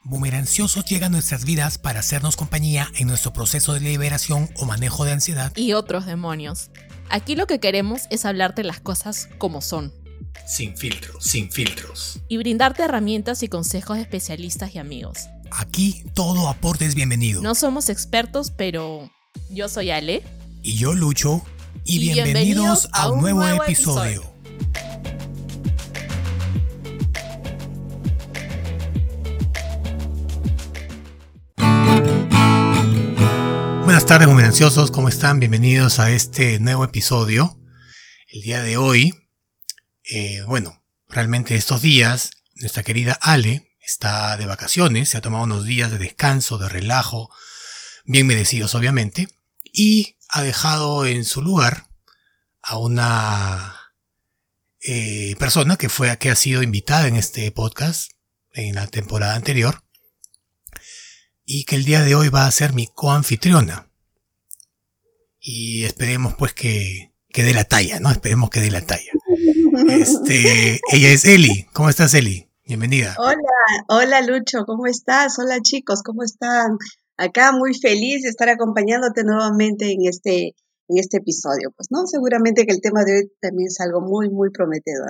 Boomeranciosos llegan a nuestras vidas para hacernos compañía en nuestro proceso de liberación o manejo de ansiedad y otros demonios. Aquí lo que queremos es hablarte las cosas como son. Sin filtros, sin filtros. Y brindarte herramientas y consejos de especialistas y amigos. Aquí todo aporte es bienvenido. No somos expertos, pero yo soy Ale. Y yo Lucho. Y bienvenidos a un nuevo episodio. Buenas tardes, boomeranciosos, ¿cómo están? Bienvenidos a este nuevo episodio. El día de hoy, realmente estos días, nuestra querida Ale está de vacaciones, se ha tomado unos días de descanso, de relajo, bien merecidos obviamente, y ha dejado en su lugar a una persona que ha sido invitada en este podcast en la temporada anterior, y que el día de hoy va a ser mi coanfitriona. Y esperemos pues que dé la talla, ¿no? Esperemos que dé la talla. Ella es Eli. ¿Cómo estás, Eli? Bienvenida. Hola Lucho, ¿cómo estás? Hola chicos, ¿cómo están? Acá muy feliz de estar acompañándote nuevamente en este episodio, pues, ¿no? Seguramente que el tema de hoy también es algo muy, muy prometedor.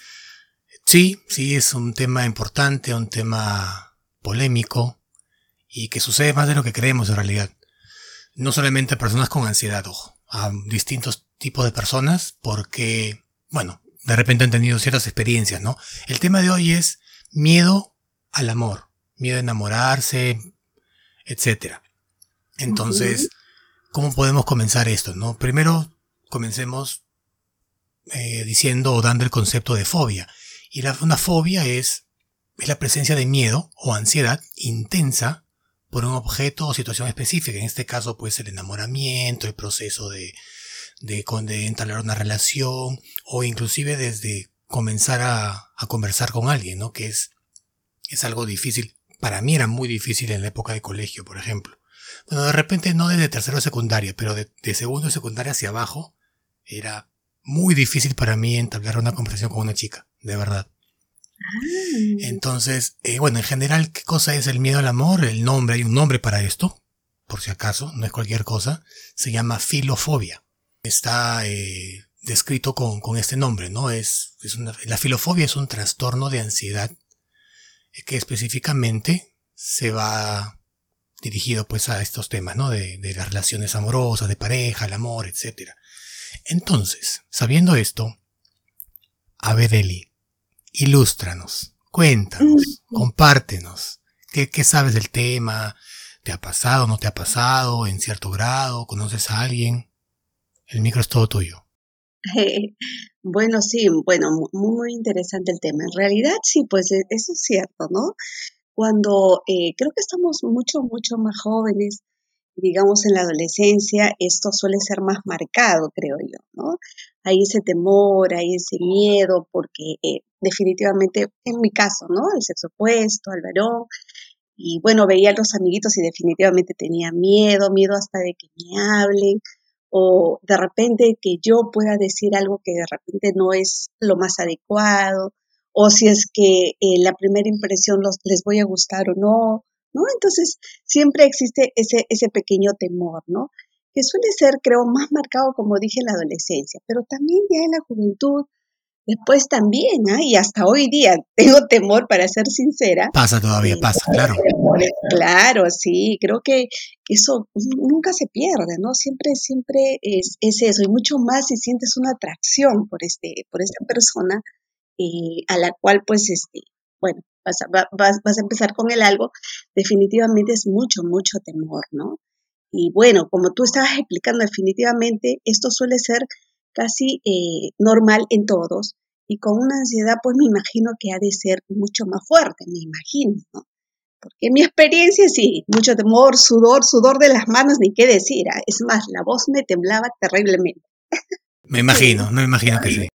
Sí, es un tema importante, un tema polémico y que sucede más de lo que creemos en realidad. No solamente a personas con ansiedad, ojo, a distintos tipos de personas porque, de repente han tenido ciertas experiencias, ¿no? El tema de hoy es miedo al amor, miedo a enamorarse, etcétera. Entonces, ¿cómo podemos comenzar esto, no? Primero, comencemos diciendo o dando el concepto de fobia. Y una fobia es la presencia de miedo o ansiedad intensa por un objeto o situación específica. En este caso, pues, el enamoramiento, el proceso de entablar una relación, o inclusive desde comenzar a conversar con alguien, ¿no? Que es algo difícil. Para mí era muy difícil en la época de colegio, por ejemplo. Bueno, de repente no desde tercero de secundaria, pero de segundo de secundaria hacia abajo, era muy difícil para mí entablar una conversación con una chica, de verdad. Entonces, en general, ¿qué cosa es el miedo al amor? Hay un nombre para esto, por si acaso, no es cualquier cosa. Se llama filofobia. Está descrito con este nombre, ¿no? La filofobia es un trastorno de ansiedad que específicamente se va dirigido pues a estos temas, ¿no? De las relaciones amorosas, de pareja, el amor, etc. Entonces, sabiendo esto, a ver, Eli, ilústranos, cuéntanos, compártenos. ¿Qué sabes del tema? ¿Te ha pasado, no te ha pasado? ¿En cierto grado? ¿Conoces a alguien? El micro es todo tuyo. Bueno, sí, muy, muy interesante el tema. En realidad, sí, pues eso es cierto, ¿no? Cuando creo que estamos mucho, mucho más jóvenes, digamos en la adolescencia, esto suele ser más marcado, creo yo, ¿no? Hay ese temor, hay ese miedo, porque definitivamente, en mi caso, ¿no? El sexo opuesto, al varón, y bueno, veía a los amiguitos y definitivamente tenía miedo hasta de que me hablen, o de repente que yo pueda decir algo que de repente no es lo más adecuado, o si es que la primera impresión les voy a gustar o no, ¿no? Entonces siempre existe ese pequeño temor, ¿no? Que suele ser, creo, más marcado, como dije, en la adolescencia, pero también ya en la juventud, después también, ¿ah? Y hasta hoy día tengo temor, para ser sincera. Pasa todavía, claro. Claro, sí, creo que eso nunca se pierde, ¿no? Siempre es eso, y mucho más si sientes una atracción por esta persona, a la cual, pues, vas a empezar con el algo, definitivamente es mucho, mucho temor, ¿no? Y bueno, como tú estabas explicando, definitivamente esto suele ser casi normal en todos, y con una ansiedad, pues me imagino que ha de ser mucho más fuerte, me imagino, ¿no? Porque en mi experiencia sí, mucho temor, sudor de las manos, ni qué decir, ¿ah? Es más, la voz me temblaba terriblemente. Me imagino que sí.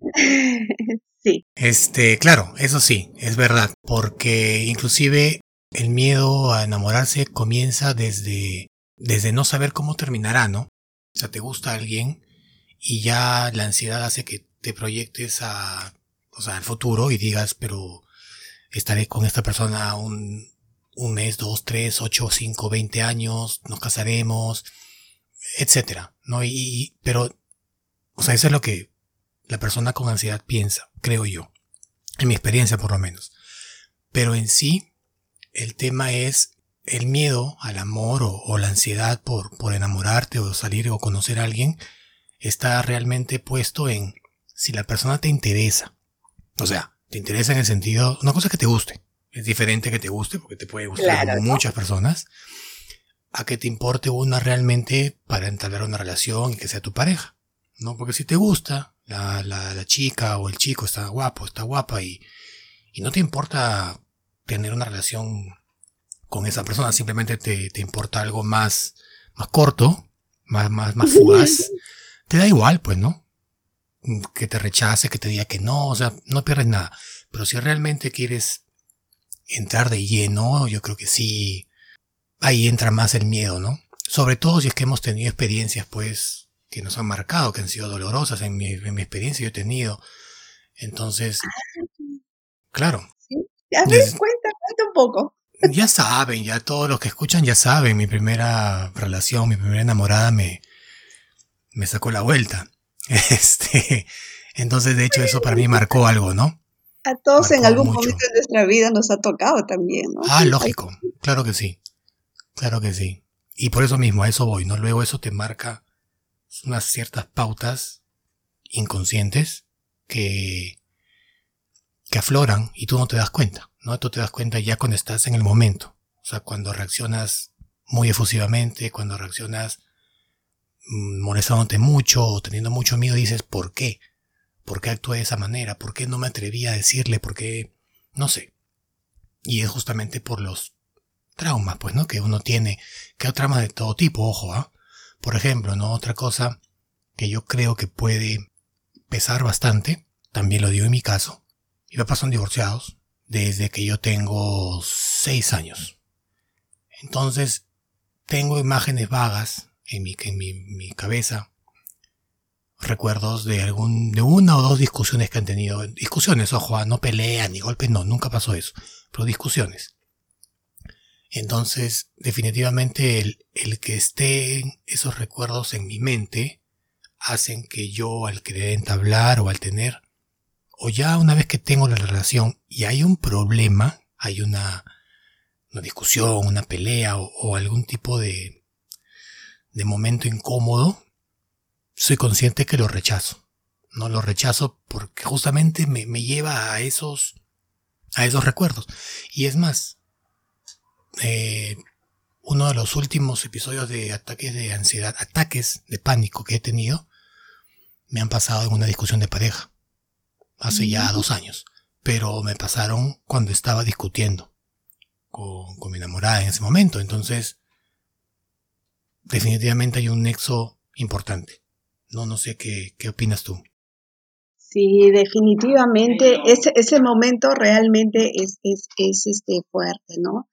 Sí. Claro, eso sí, es verdad, porque inclusive el miedo a enamorarse comienza desde no saber cómo terminará, ¿no? O sea, te gusta alguien y ya la ansiedad hace que te proyectes al futuro y digas, pero estaré con esta persona un mes, 2, 3, 8, 5, 20 años, nos casaremos, etcétera, ¿no? Pero, o sea, eso es lo que la persona con ansiedad piensa, creo yo, en mi experiencia por lo menos. Pero en sí, el tema es el miedo al amor o la ansiedad por enamorarte o salir o conocer a alguien, está realmente puesto en si la persona te interesa. O sea, te interesa en el sentido, una cosa es que te guste, es diferente que te guste, porque te puede gustar Claro, ¿no? muchas personas, a que te importe una realmente para entablar una relación y que sea tu pareja, ¿no? Porque si te gusta, la chica o el chico está guapo, está guapa y no te importa tener una relación con esa persona, simplemente te importa algo más corto, más fugaz, te da igual, pues, ¿no? Que te rechace, que te diga que no, o sea, no pierdes nada. Pero si realmente quieres entrar de lleno, yo creo que sí, ahí entra más el miedo, ¿no? Sobre todo si es que hemos tenido experiencias, pues, que nos han marcado, que han sido dolorosas. En mi experiencia yo he tenido. Entonces, claro, Sí. A ver, des- cuenta un poco. ya saben, ya todos los que escuchan ya saben, mi primera relación, mi primera enamorada me sacó la vuelta. Este, entonces de hecho eso para mí marcó algo, ¿no? A todos en Marcó algún mucho. momento de nuestra vida nos ha tocado también, ¿no? Ah, lógico, claro que sí, claro que sí. Y por eso mismo, a eso voy, ¿no? Luego eso te marca unas ciertas pautas inconscientes que, que afloran y tú no te das cuenta, ¿no? Tú te das cuenta ya cuando estás en el momento. O sea, cuando reaccionas muy efusivamente, cuando reaccionas molestándote mucho o teniendo mucho miedo, dices, ¿por qué? ¿Por qué actué de esa manera? ¿Por qué no me atreví a decirle? ¿Por qué? No sé. Y es justamente por los traumas, pues, ¿no? Que uno tiene, que hay traumas de todo tipo, ojo, ¿ah? Por ejemplo, ¿no? Otra cosa que yo creo que puede pesar bastante, también lo digo en mi caso, mis papás son divorciados desde que yo tengo 6 años. Entonces, tengo imágenes vagas en mi cabeza, recuerdos de una o dos discusiones que han tenido. Discusiones, ojo, no peleas ni golpes, no, nunca pasó eso, pero discusiones. Entonces, definitivamente el que estén esos recuerdos en mi mente hacen que yo al querer entablar o al tener, o ya una vez que tengo la relación y hay un problema, hay una discusión, una pelea o algún tipo de momento incómodo, soy consciente que lo rechazo. No lo rechazo porque justamente me lleva a esos recuerdos. Y es más, eh, uno de los últimos episodios de ataques de ansiedad, ataques de pánico que he tenido, me han pasado en una discusión de pareja, hace ya Mm. 2 años. Pero me pasaron cuando estaba discutiendo con mi enamorada en ese momento. Entonces, definitivamente hay un nexo importante. No sé qué opinas tú. Sí, definitivamente ese momento realmente es fuerte, ¿no?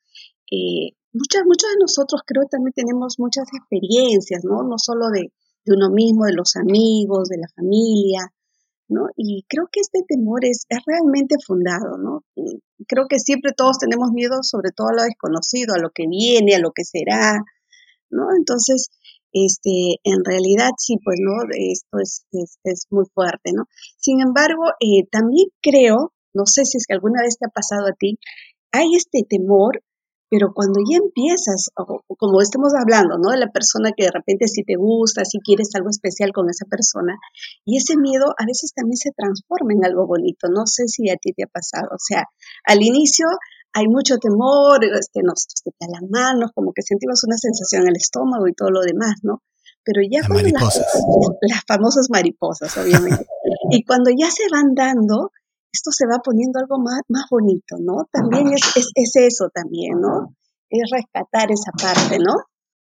Muchos de nosotros creo también tenemos muchas experiencias, ¿no? No solo de uno mismo, de los amigos, de la familia, ¿no? Y creo que este temor es realmente fundado, ¿no? Creo que siempre todos tenemos miedo, sobre todo a lo desconocido, a lo que viene, a lo que será, ¿no? Entonces, en realidad sí, pues, ¿no? Esto es muy fuerte, ¿no? Sin embargo, también creo, no sé si es que alguna vez te ha pasado a ti, hay este temor, pero cuando ya empiezas, o como estamos hablando, ¿no? De la persona que de repente si te gusta, si quieres algo especial con esa persona, y ese miedo a veces también se transforma en algo bonito. No sé si a ti te ha pasado. O sea, al inicio hay mucho temor, nos tiemblan las manos, como que sentimos una sensación en el estómago y todo lo demás, ¿no? Pero ya Las cuando mariposas. las famosas mariposas, obviamente, y cuando ya se van dando, esto se va poniendo algo más bonito, ¿no? También es eso también, ¿no? Es rescatar esa parte, ¿no?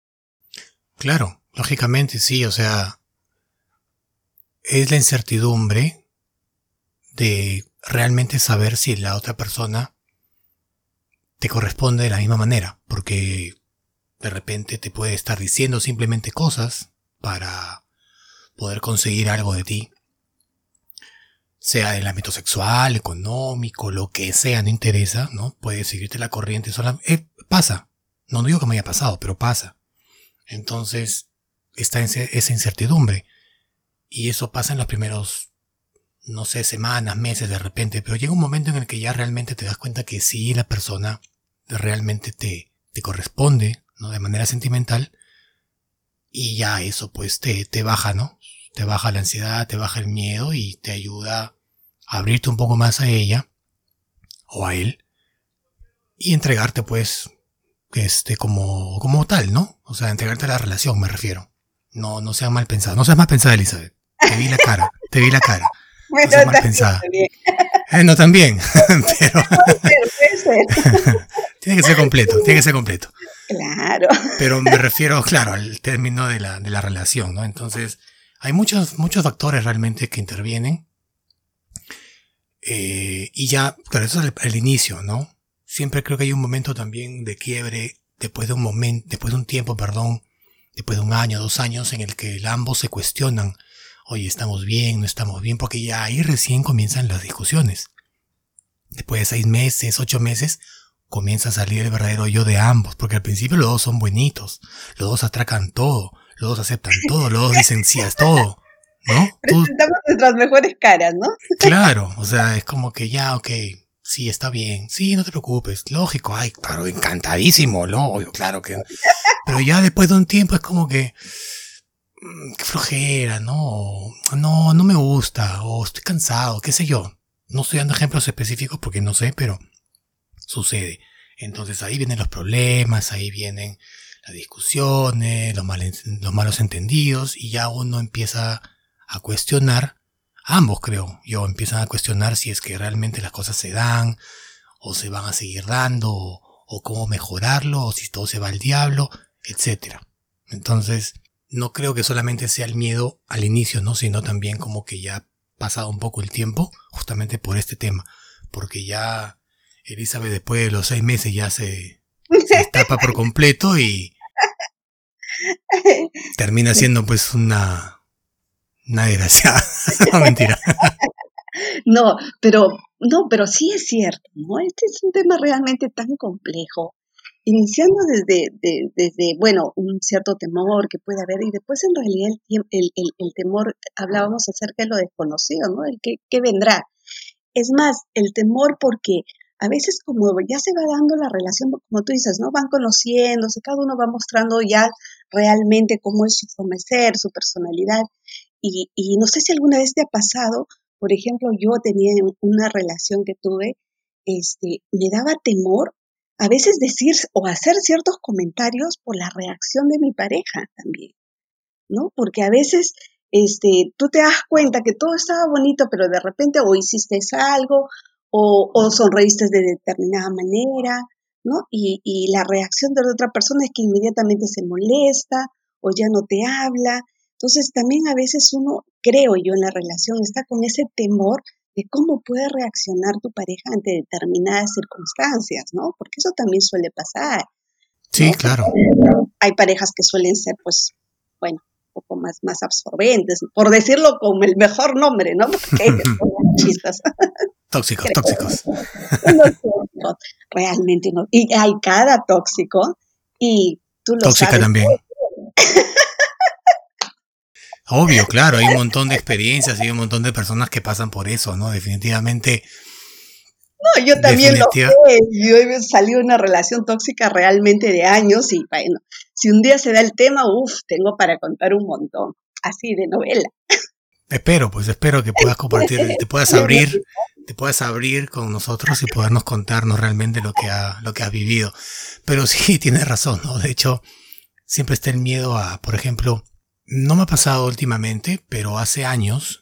Claro, lógicamente sí, o sea, es la incertidumbre de realmente saber si la otra persona te corresponde de la misma manera, porque de repente te puede estar diciendo simplemente cosas para poder conseguir algo de ti, sea en el ámbito sexual, económico, lo que sea, no interesa, ¿no? Puedes seguirte la corriente sola. Pasa. No digo que me haya pasado, pero pasa. Entonces, está esa incertidumbre. Y eso pasa en los primeros, no sé, semanas, meses de repente. Pero llega un momento en el que ya realmente te das cuenta que sí, la persona realmente te corresponde, ¿no? De manera sentimental. Y ya eso pues te baja, ¿no? Te baja la ansiedad, te baja el miedo y te ayuda a abrirte un poco más a ella o a él y entregarte pues como tal, ¿no? O sea, entregarte a la relación, me refiero. No seas mal pensada. No seas mal pensada, Elizabeth. Te vi la cara. No Bueno, seas mal también, pensada. también. No, también. Pero Puede ser. tiene que ser completo. Claro. Pero me refiero, claro, al término de la relación, ¿no? Entonces, hay muchos factores realmente que intervienen. Y ya, claro, eso es el inicio, ¿no? Siempre creo que hay un momento también de quiebre, después de un tiempo, después de 1 año, 2 años, en el que ambos se cuestionan, oye, ¿estamos bien? ¿No estamos bien? Porque ya ahí recién comienzan las discusiones. Después de 6 meses, 8 meses, comienza a salir el verdadero yo de ambos, porque al principio los dos son buenitos, los dos atracan todo, los dos aceptan todo, los dos dicen sí a todo, ¿no? Presentamos nuestras mejores caras, ¿no? Claro, o sea, es como que ya, ok, sí, está bien, sí, no te preocupes, lógico, ay, claro, encantadísimo, ¿no? Obvio, claro que... Pero ya después de un tiempo es como que... qué flojera, no me gusta, o estoy cansado, qué sé yo. No estoy dando ejemplos específicos porque no sé, pero sucede. Entonces ahí vienen los problemas, ahí vienen las discusiones, los malos entendidos, y ya uno empieza a cuestionar, ambos creo yo, empiezan a cuestionar si es que realmente las cosas se dan, o se van a seguir dando, o cómo mejorarlo, o si todo se va al diablo, etcétera. Entonces, no creo que solamente sea el miedo al inicio, ¿no? Sino también como que ya ha pasado un poco el tiempo, justamente por este tema. Porque ya Elizabeth después de los 6 meses ya se destapa por completo y termina siendo pues una desgraciada. No, mentira. No, pero sí es cierto, ¿no? Este es un tema realmente tan complejo, iniciando desde, bueno, un cierto temor que puede haber, y después en realidad el temor, hablábamos acerca de lo desconocido, ¿no? El que vendrá. Es más, el temor porque a veces como ya se va dando la relación, como tú dices, ¿no? Van conociéndose, cada uno va mostrando ya realmente cómo es su forma de ser, su personalidad. Y no sé si alguna vez te ha pasado, por ejemplo, yo tenía una relación que tuve, me daba temor a veces decir o hacer ciertos comentarios por la reacción de mi pareja también, ¿no? Porque a veces tú te das cuenta que todo estaba bonito, pero de repente o hiciste algo o sonreíste de determinada manera, ¿no? Y la reacción de la otra persona es que inmediatamente se molesta o ya no te habla. Entonces también a veces uno, creo yo, en la relación está con ese temor de cómo puede reaccionar tu pareja ante determinadas circunstancias, ¿no? Porque eso también suele pasar, Sí, ¿no? claro. Hay parejas que suelen ser, pues, bueno, un poco más absorbentes, por decirlo con el mejor nombre, ¿no? Porque son machistas. Tóxicos. Unos tóxicos, realmente no. Y hay cada tóxico, y tú lo Tóxica sabes. también. Obvio, claro, hay un montón de experiencias y un montón de personas que pasan por eso, ¿no? Definitivamente. No, yo también lo sé. Yo he salido de una relación tóxica realmente de años, y bueno, si un día se da el tema, tengo para contar un montón, así de novela. Espero que puedas compartir, te puedas abrir con nosotros y podernos contarnos realmente lo que has vivido. Pero sí, tienes razón, ¿no? De hecho, siempre está el miedo a, por ejemplo, no me ha pasado últimamente, pero hace años,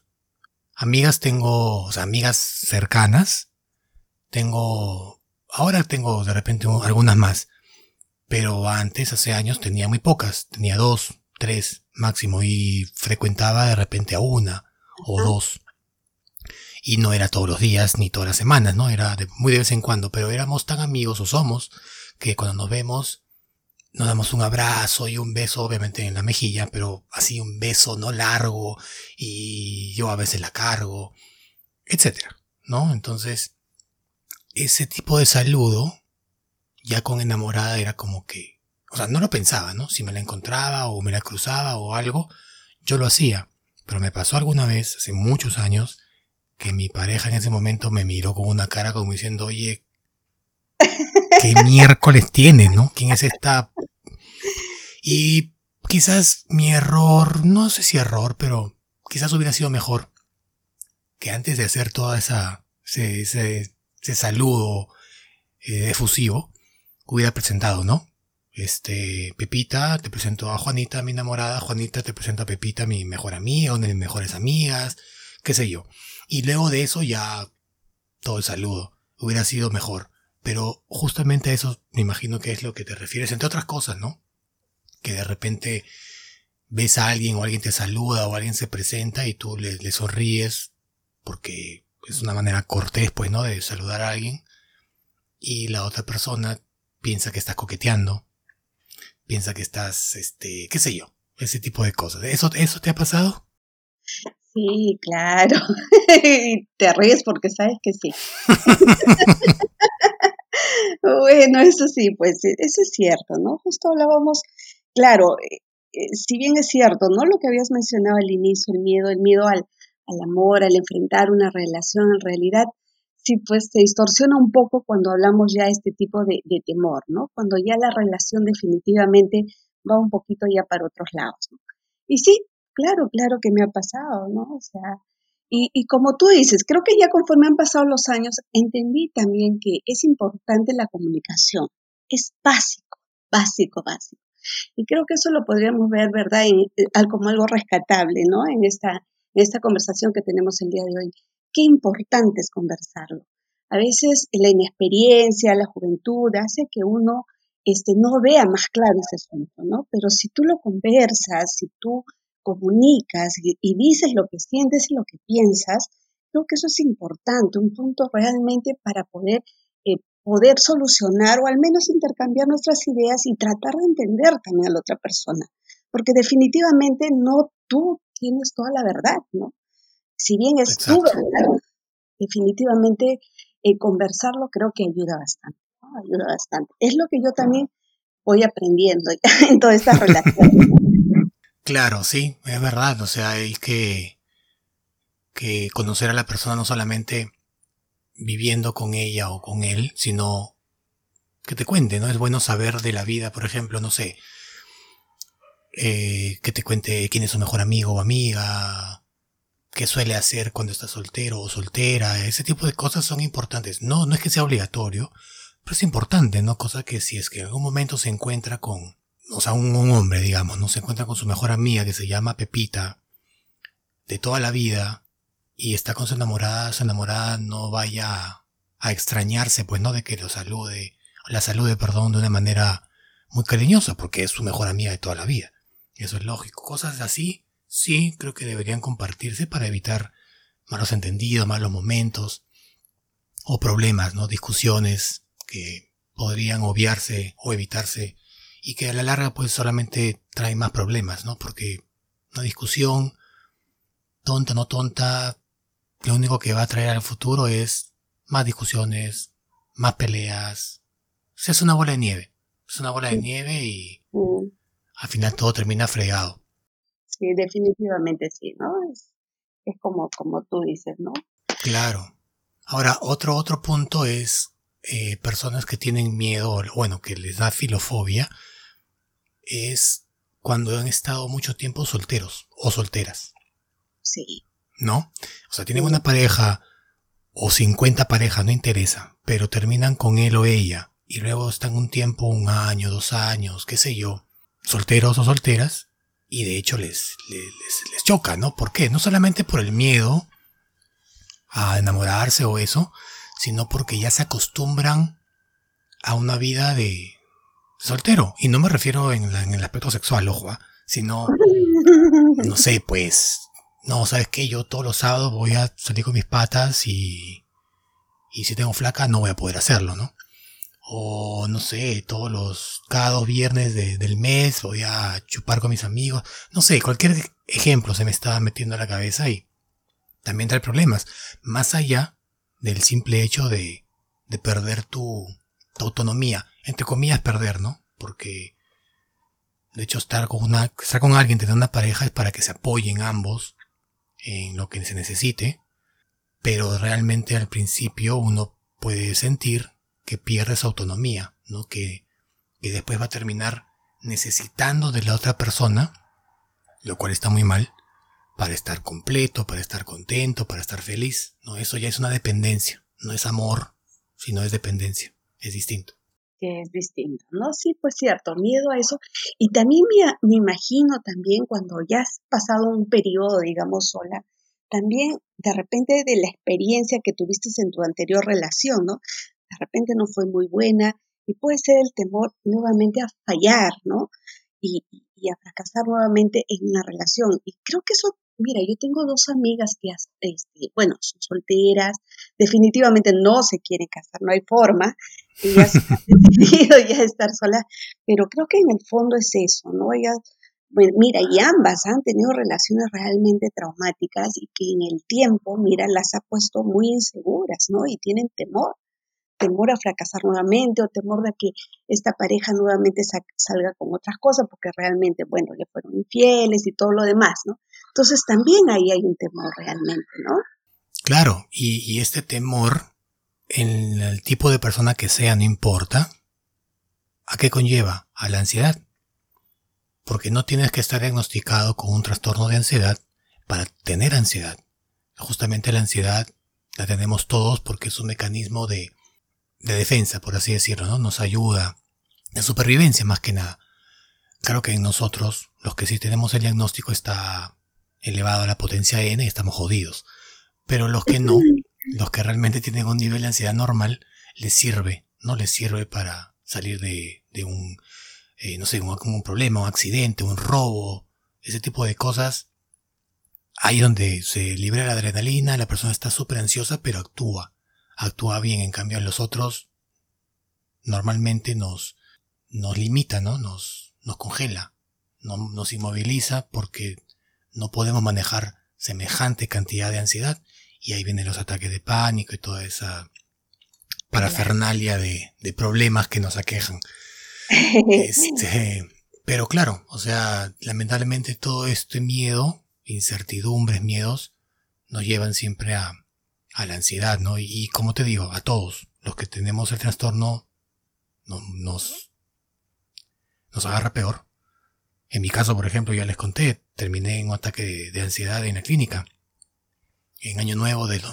amigas cercanas, ahora tengo de repente algunas más, pero antes, hace años, tenía muy pocas, tenía 2, 3 máximo, y frecuentaba de repente a una o dos. Y no era todos los días ni todas las semanas, ¿no? Era muy de vez en cuando, pero éramos tan amigos o somos que cuando nos vemos nos damos un abrazo y un beso, obviamente en la mejilla, pero así un beso no largo, y yo a veces la cargo. etcétera, ¿no? Entonces, ese tipo de saludo, ya con enamorada, era como que, o sea, no lo pensaba, ¿no? Si me la encontraba o me la cruzaba o algo, yo lo hacía. Pero me pasó alguna vez, hace muchos años, que mi pareja en ese momento me miró con una cara como diciendo, oye, ¿qué miércoles tienes, no? ¿Quién es esta? Y quizás mi error, no sé si error, pero quizás hubiera sido mejor que antes de hacer toda ese saludo efusivo, hubiera presentado, ¿no? Pepita, te presento a Juanita, mi enamorada. Juanita, te presento a Pepita, mi mejor amiga, una de mis mejores amigas, qué sé yo. Y luego de eso ya todo el saludo hubiera sido mejor. Pero justamente a eso me imagino que es lo que te refieres, entre otras cosas, ¿no? Que de repente ves a alguien o alguien te saluda o alguien se presenta y tú le sonríes porque es una manera cortés, pues, ¿no? De saludar a alguien, y la otra persona piensa que estás coqueteando, piensa que estás, qué sé yo, ese tipo de cosas. ¿Eso te ha pasado? Sí, claro. Y te ríes porque sabes que sí. Bueno, eso sí, pues eso es cierto, ¿no? Justo hablábamos, claro, si bien es cierto, ¿no? Lo que habías mencionado al inicio, el miedo al amor, al enfrentar una relación, en realidad, sí, pues se distorsiona un poco cuando hablamos ya de este tipo de temor, ¿no? Cuando ya la relación definitivamente va un poquito ya para otros lados, ¿no? Y sí, claro, claro que me ha pasado, ¿no? O sea, y como tú dices, creo que ya conforme han pasado los años, entendí también que es importante la comunicación. Es básico, básico, básico. Y creo que eso lo podríamos ver, ¿verdad?, como algo rescatable, ¿no? En esta conversación que tenemos el día de hoy. Qué importante es conversarlo. A veces la inexperiencia, la juventud hace que uno no vea más claro ese asunto, ¿no? Pero si tú lo conversas, si tú comunicas y dices lo que sientes y lo que piensas, creo que eso es importante, un punto realmente para poder solucionar o al menos intercambiar nuestras ideas y tratar de entender también a la otra persona, porque definitivamente no tú tienes toda la verdad, ¿no? Si bien es tu Exacto. verdad, definitivamente conversarlo creo que ayuda bastante, ¿no? Ayuda bastante. Es lo que yo también voy aprendiendo en todas estas relaciones. Claro, sí, es verdad. O sea, hay que conocer a la persona no solamente viviendo con ella o con él, sino que te cuente, ¿no? Es bueno saber de la vida, por ejemplo, no sé, que te cuente quién es su mejor amigo o amiga, qué suele hacer cuando está soltero o soltera. Ese tipo de cosas son importantes. No, no es que sea obligatorio, pero es importante, ¿no? Cosa que si es que en algún momento se encuentra con, o sea, un hombre, digamos, ¿no? Se encuentra con su mejor amiga que se llama Pepita, de toda la vida, y está con su enamorada no vaya a extrañarse, pues, ¿no? De que la salude, perdón, de una manera muy cariñosa, porque es su mejor amiga de toda la vida. Eso es lógico. Cosas así, sí, creo que deberían compartirse para evitar malos entendidos, malos momentos, o problemas, ¿no? Discusiones que podrían obviarse o evitarse, y que a la larga, pues, solamente traen más problemas, ¿no? Porque una discusión, tonta o no tonta, lo único que va a traer al futuro es más discusiones, más peleas. O sea, es una bola de nieve. Es una bola de nieve y Mm, al final todo termina fregado. sí, definitivamente sí, ¿no? Es como tú dices, ¿no? Claro. Ahora, otro punto es personas que tienen miedo, bueno, que les da filofobia, es cuando han estado mucho tiempo solteros o solteras, Sí, ¿no? O sea, tienen sí, una pareja o 50 parejas, no interesa, pero terminan con él o ella y luego están un tiempo, un año, 2 años, qué sé yo, solteros o solteras, y de hecho les choca, ¿no? ¿Por qué? No solamente por el miedo a enamorarse o eso, sino porque ya se acostumbran a una vida de soltero. Y no me refiero en el aspecto sexual, ojo, sino, no sé, pues, no, ¿sabes qué? Yo todos los sábados voy a salir con mis patas y si tengo flaca no voy a poder hacerlo, ¿no? O no sé, cada 2 viernes del mes voy a chupar con mis amigos. No sé, cualquier ejemplo se me estaba metiendo a la cabeza y también trae problemas. Más allá del simple hecho de perder tu autonomía. Entre comillas, perder, ¿no? Porque, de hecho, estar con alguien, tener una pareja es para que se apoyen ambos en lo que se necesite. Pero realmente al principio uno puede sentir que pierde su autonomía, ¿no? Que después va a terminar necesitando de la otra persona, lo cual está muy mal, para estar completo, para estar contento, para estar feliz, ¿no? Eso ya es una dependencia, no es amor, sino es dependencia, es distinto. Que es distinto, ¿no? Sí, pues cierto, miedo a eso. Y también me imagino también cuando ya has pasado un periodo, digamos, sola, también de repente de la experiencia que tuviste en tu anterior relación, ¿no? De repente no fue muy buena y puede ser el temor nuevamente a fallar, ¿no? Y a fracasar nuevamente en una relación. Y creo que eso, mira, yo tengo dos amigas que, bueno, son solteras, definitivamente no se quieren casar, no hay forma, ellas han decidido ya estar solas, pero creo que en el fondo es eso, ¿no? Ellas, bueno, mira, y ambas han tenido relaciones realmente traumáticas y que en el tiempo, mira, las ha puesto muy inseguras, ¿no? Y tienen temor a fracasar nuevamente o temor de que esta pareja nuevamente salga con otras cosas porque realmente, bueno, le fueron infieles y todo lo demás, ¿no? Entonces también ahí hay un temor realmente, ¿no? Claro, y este temor, en el tipo de persona que sea, no importa, ¿a qué conlleva? A la ansiedad. Porque no tienes que estar diagnosticado con un trastorno de ansiedad para tener ansiedad. Justamente la ansiedad la tenemos todos porque es un mecanismo de defensa, por así decirlo, ¿no? Nos ayuda, de supervivencia más que nada. Claro que en nosotros, los que sí tenemos el diagnóstico, está elevado a la potencia N y estamos jodidos. Pero los que no, los que realmente tienen un nivel de ansiedad normal, les sirve, ¿no? Les sirve para salir de un, no sé, un problema, un accidente, un robo, ese tipo de cosas. Ahí donde se libera la adrenalina, la persona está súper ansiosa, pero actúa bien. En cambio, en los otros, normalmente nos limita, ¿no? Nos congela, nos inmoviliza porque no podemos manejar semejante cantidad de ansiedad. Y ahí vienen los ataques de pánico y toda esa parafernalia de problemas que nos aquejan. Pero claro, o sea, lamentablemente todo este miedo, incertidumbres, miedos, nos llevan siempre a la ansiedad, ¿no? Y como te digo, a todos los que tenemos el trastorno, nos agarra peor. En mi caso, por ejemplo, ya les conté, terminé en un ataque de ansiedad en la clínica. En Año Nuevo del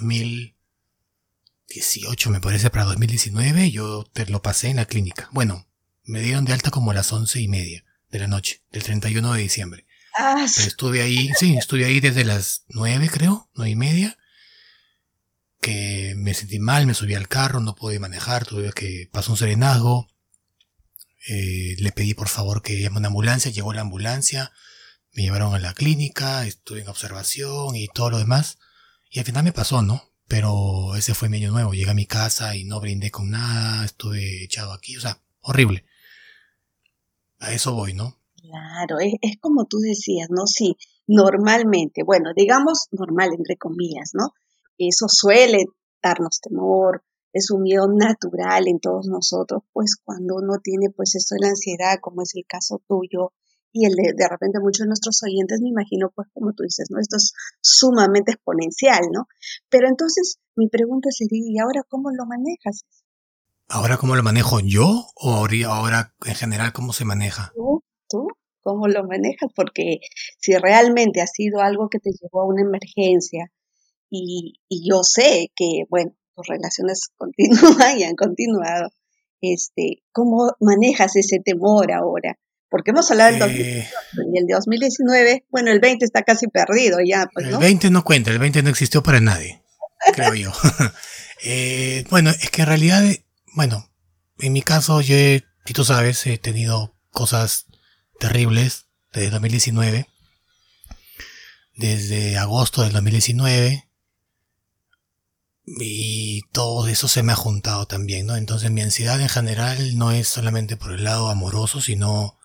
2018, me parece, para 2019, yo lo pasé en la clínica. Bueno, me dieron de alta como a las 11:30 de la noche, del 31 de diciembre. Pero estuve ahí desde las 9, creo, 9:30, que me sentí mal, me subí al carro, no pude manejar, pasó un serenazgo, le pedí por favor que llame una ambulancia, llegó la ambulancia, me llevaron a la clínica, estuve en observación y todo lo demás, y al final me pasó, ¿no? Pero ese fue mi Año Nuevo, llegué a mi casa y no brindé con nada, estuve echado aquí, o sea, horrible. A eso voy, ¿no? Claro, es como tú decías, ¿no? Sí, normalmente, bueno, digamos normal, entre comillas, ¿no? Eso suele darnos temor, es un miedo natural en todos nosotros, pues cuando uno tiene pues esto de la ansiedad, como es el caso tuyo, y el de repente muchos de nuestros oyentes, me imagino, pues como tú dices, ¿no? Esto es sumamente exponencial, ¿no? Pero entonces mi pregunta sería, ¿y ahora cómo lo manejas? ¿Ahora cómo lo manejo yo o ahora en general cómo se maneja? ¿Tú cómo lo manejas? Porque si realmente ha sido algo que te llevó a una emergencia y yo sé que, bueno, tus relaciones continúan y han continuado, ¿cómo manejas ese temor ahora? Porque hemos hablado del 2018 y el 2019, bueno, el 20 está casi perdido ya, pues, El ¿no? 20 no cuenta, el 20 no existió para nadie, creo yo. Bueno, es que en realidad, bueno, en mi caso si tú sabes, he tenido cosas terribles desde 2019, desde agosto del 2019, y todo eso se me ha juntado también, ¿no? Entonces mi ansiedad en general no es solamente por el lado amoroso, sino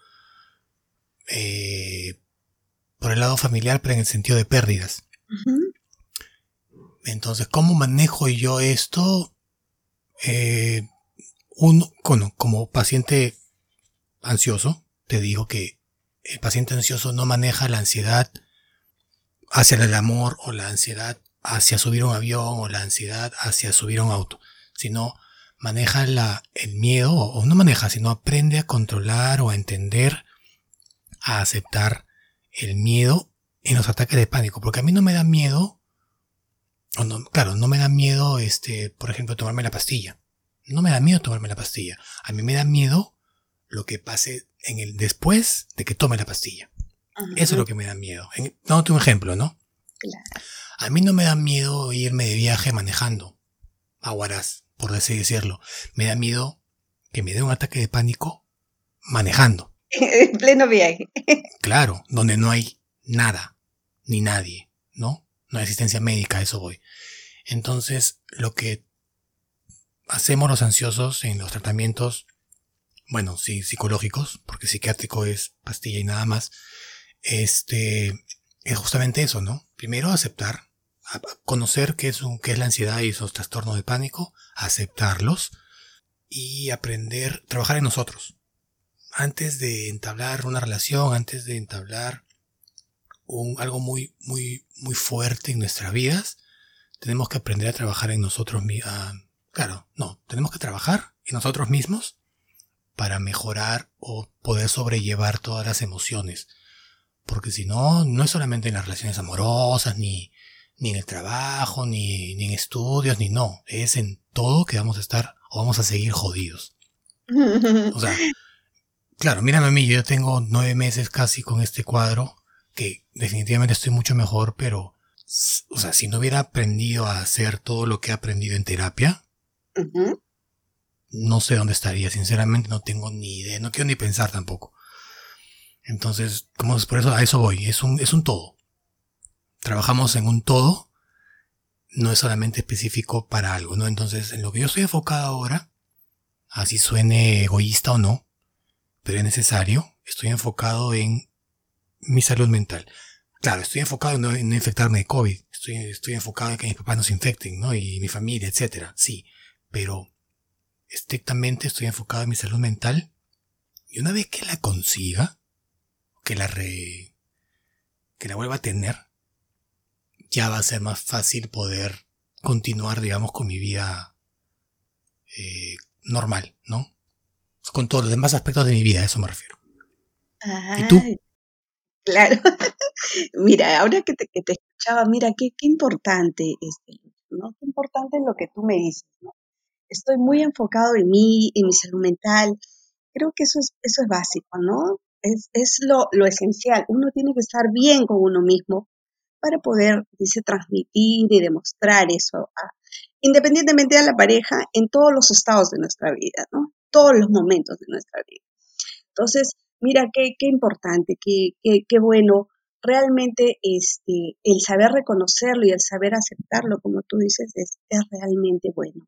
por el lado familiar, pero en el sentido de pérdidas. Ujú. Entonces, ¿cómo manejo yo esto? Eh, como paciente ansioso, te digo que el paciente ansioso no maneja la ansiedad hacia el amor o la ansiedad hacia subir a un avión o la ansiedad hacia subir a un auto, sino maneja el miedo, o no maneja, sino aprende a controlar o a entender, a aceptar el miedo en los ataques de pánico, porque a mí no me da miedo, o no, claro, no me da miedo, por ejemplo, tomarme la pastilla. No me da miedo tomarme la pastilla. A mí me da miedo lo que pase en el después de que tome la pastilla. Eso es Ajá, lo que me da miedo. Dándote un ejemplo, ¿no? claro. A mí no me da miedo irme de viaje manejando a Huaraz, por así decirlo. Me da miedo que me dé un ataque de pánico manejando. En pleno viaje. Claro, donde no hay nada, ni nadie, ¿no? No hay asistencia médica, a eso voy. Entonces, lo que hacemos los ansiosos en los tratamientos, bueno, sí, psicológicos, porque psiquiátrico es pastilla y nada más, es justamente eso, ¿no? Primero aceptar, conocer qué es la ansiedad y esos trastornos de pánico, aceptarlos y aprender, trabajar en nosotros. Antes de entablar una relación, antes de entablar algo muy, muy, muy fuerte en nuestras vidas, tenemos que aprender a trabajar en nosotros mismos. Claro, no, tenemos que trabajar en nosotros mismos para mejorar o poder sobrellevar todas las emociones. Porque si no, no es solamente en las relaciones amorosas, ni en el trabajo, ni en estudios, ni no. Es en todo que vamos a estar o vamos a seguir jodidos. O sea, claro, mírame a mí, yo tengo 9 meses casi con este cuadro, que definitivamente estoy mucho mejor, pero, o sea, si no hubiera aprendido a hacer todo lo que he aprendido en terapia, Ujú. no sé dónde estaría, sinceramente no tengo ni idea, no quiero ni pensar tampoco. Entonces, por eso a eso voy, es un todo. Trabajamos en un todo, no es solamente específico para algo, ¿no? Entonces, en lo que yo estoy enfocado ahora, así suene egoísta o no, pero es necesario, estoy enfocado en mi salud mental. Claro, estoy enfocado en no infectarme de COVID, estoy enfocado en que mis papás no se infecten, ¿no? Y mi familia, etcétera, sí, pero estrictamente estoy enfocado en mi salud mental y una vez que la consiga, que que la vuelva a tener, ya va a ser más fácil poder continuar, digamos, con mi vida normal, ¿no? Con todos los demás aspectos de mi vida, a eso me refiero. ¿Y tú? Ay, claro. Mira, ahora que te escuchaba, mira, qué importante, ¿no? Qué importante lo que tú me dices, ¿no? Estoy muy enfocado en mi salud mental. Creo que eso es básico, ¿no? Es lo esencial. Uno tiene que estar bien con uno mismo para poder, dice, transmitir y demostrar eso, independientemente de la pareja, en todos los estados de nuestra vida, ¿no? Todos los momentos de nuestra vida. Entonces, mira, qué importante, qué bueno. Realmente el saber reconocerlo y el saber aceptarlo, como tú dices, es realmente bueno.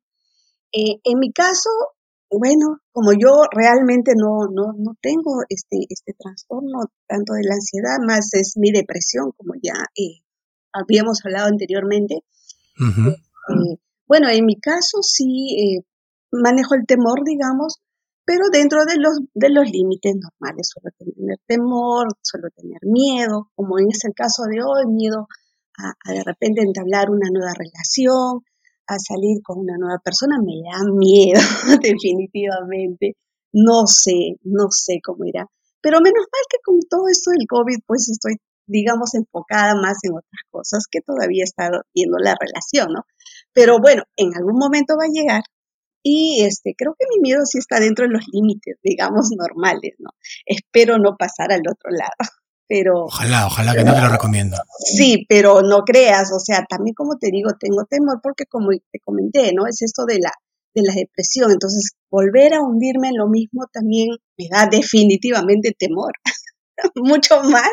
En mi caso, bueno, como yo realmente no tengo este trastorno tanto de la ansiedad, más es mi depresión, como ya habíamos hablado anteriormente. Ujú. Bueno, en mi caso sí manejo el temor, digamos, pero dentro de los límites normales. Suelo tener temor, suelo tener miedo, como en este caso de hoy, miedo a de repente entablar una nueva relación, a salir con una nueva persona, me da miedo, definitivamente. No sé cómo irá. Pero menos mal que con todo esto del COVID, pues estoy, digamos, enfocada más en otras cosas que todavía está viendo la relación, ¿no? Pero bueno, en algún momento va a llegar y creo que mi miedo sí está dentro de los límites, digamos, normales, ¿no? Espero no pasar al otro lado, pero Ojalá, ojalá que no te lo recomiendo. sí, pero no creas, o sea, también como te digo, tengo temor porque como te comenté, ¿no? Es esto de la depresión, entonces volver a hundirme en lo mismo también me da definitivamente temor, mucho más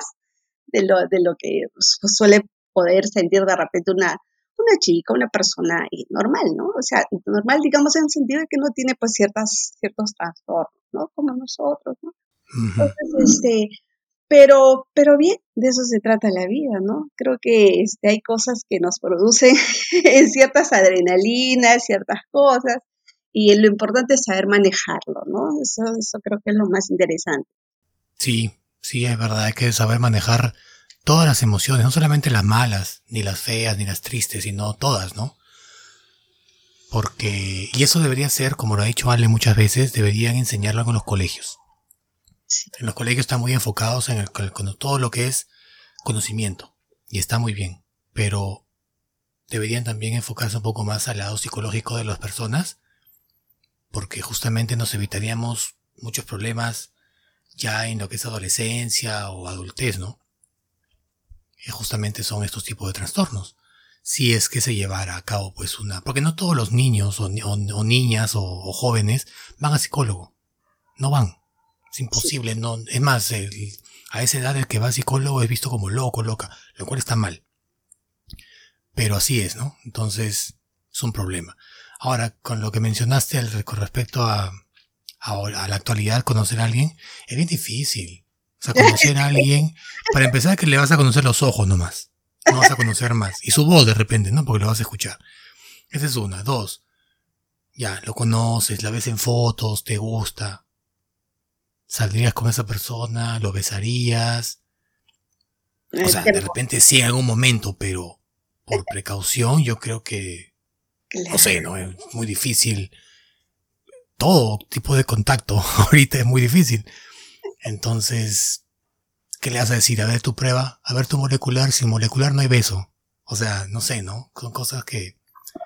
de lo que suele poder sentir de repente una chica, una persona normal, ¿no? O sea, normal, digamos, en el sentido de que no tiene pues ciertos trastornos, ¿no? Como nosotros, ¿no? Ujú. Entonces, pero bien, de eso se trata la vida, ¿no? Creo que hay cosas que nos producen ciertas adrenalinas, ciertas cosas, y lo importante es saber manejarlo, ¿no? Eso creo que es lo más interesante. Sí, sí, es verdad, hay que saber manejar todas las emociones, no solamente las malas, ni las feas, ni las tristes, sino todas, ¿no? Porque, y eso debería ser, como lo ha dicho Ale muchas veces, deberían enseñarlo en los colegios. Sí, En los colegios están muy enfocados en todo lo que es conocimiento, y está muy bien, pero deberían también enfocarse un poco más al lado psicológico de las personas, porque justamente nos evitaríamos muchos problemas ya en lo que es adolescencia o adultez, ¿no? Que justamente son estos tipos de trastornos. Si es que se llevara a cabo pues una... Porque no todos los niños o niñas o jóvenes van a psicólogo. No van. Es sí, imposible. No, es más, a esa edad el que va a psicólogo es visto como loco, loca, lo cual está mal. Pero así es, ¿no? Entonces es un problema. Ahora, con lo que mencionaste con respecto a la actualidad, conocer a alguien, es bien difícil. O sea, conocer a alguien, para empezar que le vas a conocer los ojos nomás. No vas a conocer más. Y su voz de repente, ¿no? Porque lo vas a escuchar. Esa es una. Dos, ya, lo conoces, la ves en fotos, te gusta. Saldrías con esa persona, lo besarías. O sea, de repente sí en algún momento, pero por precaución yo creo que, no claro. sé, ¿no? Es muy difícil. Todo tipo de contacto ahorita es muy difícil. Entonces, ¿qué le vas a decir? A ver tu prueba, a ver tu molecular, sin molecular no hay beso. O sea, no sé, ¿no? Son cosas que,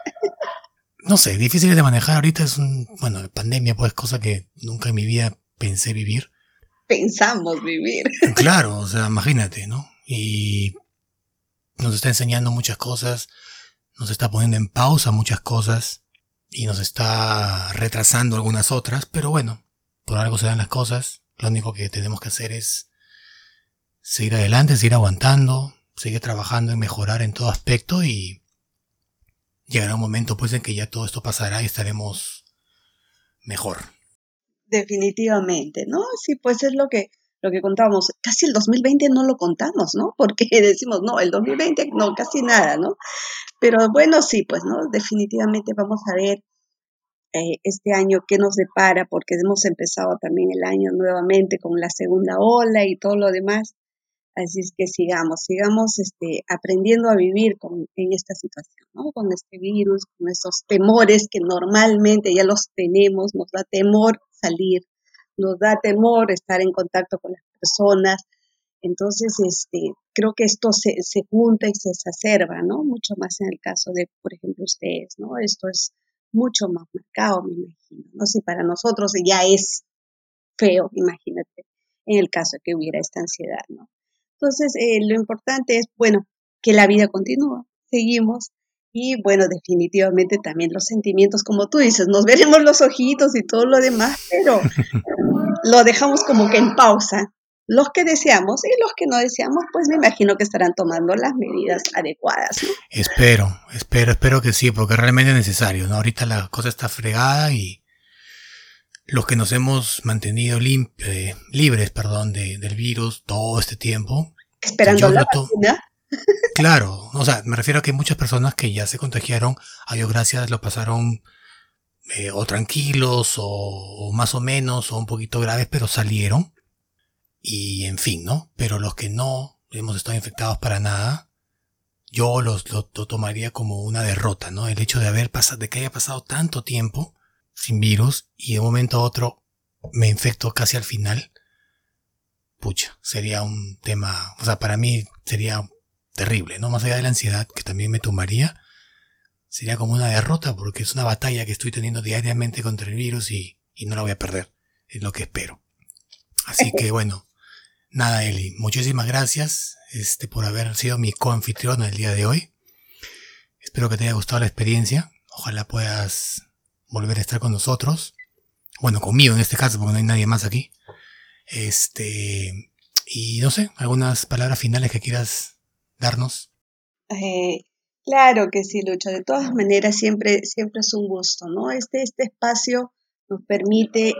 no sé, difíciles de manejar ahorita es bueno, pandemia pues cosa que nunca en mi vida pensé vivir. Pensamos vivir. Claro, o sea, imagínate, ¿no? Y nos está enseñando muchas cosas, nos está poniendo en pausa muchas cosas y nos está retrasando algunas otras, pero bueno, por algo se dan las cosas. Lo único que tenemos que hacer es seguir adelante, seguir aguantando, seguir trabajando en mejorar en todo aspecto y llegará un momento pues en que ya todo esto pasará y estaremos mejor. Definitivamente, ¿no? Sí, pues es lo que contábamos. Casi el 2020 no lo contamos, ¿no? Porque decimos, no, el 2020 no, casi nada, ¿no? Pero bueno, sí, pues, ¿no? Definitivamente vamos a ver este año qué nos depara, porque hemos empezado también el año nuevamente con la segunda ola y todo lo demás. Así es que sigamos aprendiendo a vivir en esta situación, ¿no? Con este virus, con esos temores que normalmente ya los tenemos, nos da temor salir, nos da temor estar en contacto con las personas. Entonces, creo que esto se junta y se exacerba, ¿no? Mucho más en el caso de, por ejemplo, ustedes, ¿no? Esto es mucho más marcado, me imagino, ¿no? Si para nosotros ya es feo, imagínate, en el caso de que hubiera esta ansiedad, ¿no? Entonces, lo importante es, bueno, que la vida continúa, seguimos y, bueno, definitivamente también los sentimientos, como tú dices, nos veremos los ojitos y todo lo demás, pero lo dejamos como que en pausa. Los que deseamos y los que no deseamos, pues me imagino que estarán tomando las medidas adecuadas, ¿no? Espero que sí, porque realmente es necesario, ¿no? Ahorita la cosa está fregada y los que nos hemos mantenido libres, perdón, del virus todo este tiempo, Esperando yo la lo tomo. vacuna. Claro, o sea, me refiero a que hay muchas personas que ya se contagiaron, a Dios gracias, lo pasaron o tranquilos o más o menos o un poquito graves, pero salieron y en fin, ¿no? Pero los que no hemos estado infectados para nada, yo lo tomaría como una derrota, ¿no? El hecho de de que haya pasado tanto tiempo sin virus y de un momento a otro me infecto casi al final, pucha, sería un tema, o sea, para mí sería terrible, ¿no? Más allá de la ansiedad que también me tomaría, sería como una derrota porque es una batalla que estoy teniendo diariamente contra el virus y no la voy a perder, es lo que espero. Así que bueno, nada Eli, muchísimas gracias por haber sido mi coanfitriona el día de hoy. Espero que te haya gustado la experiencia, ojalá puedas volver a estar con nosotros, bueno, conmigo en este caso porque no hay nadie más aquí. Y no sé, algunas palabras finales que quieras darnos. Eh, claro que sí, Lucho. De todas maneras, siempre es un gusto, ¿no? Este espacio nos permite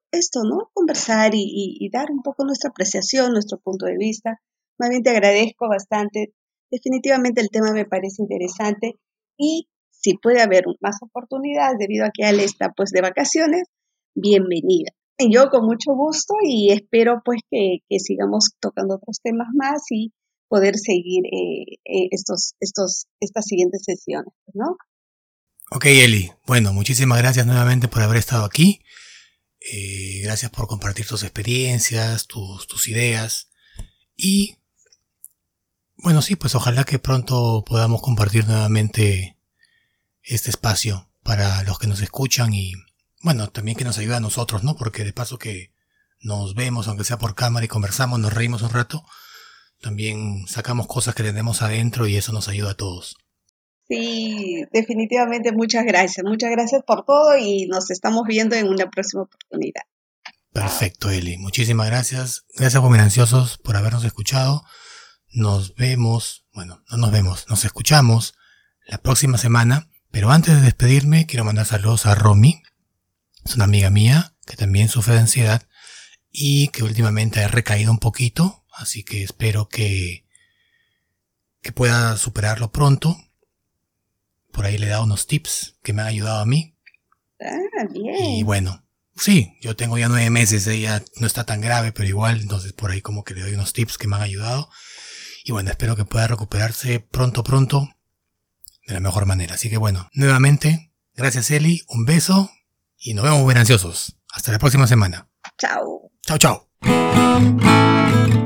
esto, ¿no? Conversar y dar un poco nuestra apreciación, nuestro punto de vista. Más bien te agradezco bastante. Definitivamente el tema me parece interesante y si puede haber más oportunidades debido a que Ale está pues de vacaciones, bienvenida. Y yo con mucho gusto y espero pues que sigamos tocando otros temas más y poder seguir estas siguientes sesiones, ¿no? Ok, Eli. Bueno, muchísimas gracias nuevamente por haber estado aquí. Gracias por compartir tus experiencias, tus ideas. Y bueno, sí, pues ojalá que pronto podamos compartir nuevamente este espacio para los que nos escuchan y bueno, también que nos ayuda a nosotros, ¿no? Porque de paso que nos vemos, aunque sea por cámara y conversamos, nos reímos un rato, también sacamos cosas que tenemos adentro y eso nos ayuda a todos. Sí, definitivamente muchas gracias. Muchas gracias por todo y nos estamos viendo en una próxima oportunidad. Perfecto, Eli. Muchísimas gracias. Gracias, ansiosos por habernos escuchado. Nos vemos, bueno, no nos vemos, nos escuchamos la próxima semana. Pero antes de despedirme, quiero mandar saludos a Romy. Es una amiga mía que también sufre de ansiedad y que últimamente ha recaído un poquito. Así que espero que pueda superarlo pronto. Por ahí le he dado unos tips que me han ayudado a mí. Ah, bien. Y bueno, sí, yo tengo ya 9 meses, ella no está tan grave, pero igual, entonces por ahí como que le doy unos tips que me han ayudado. Y bueno, espero que pueda recuperarse pronto, de la mejor manera. Así que bueno, nuevamente, gracias Eli, un beso y nos vemos bien ansiosos. Hasta la próxima semana. Chao. Chao, chao.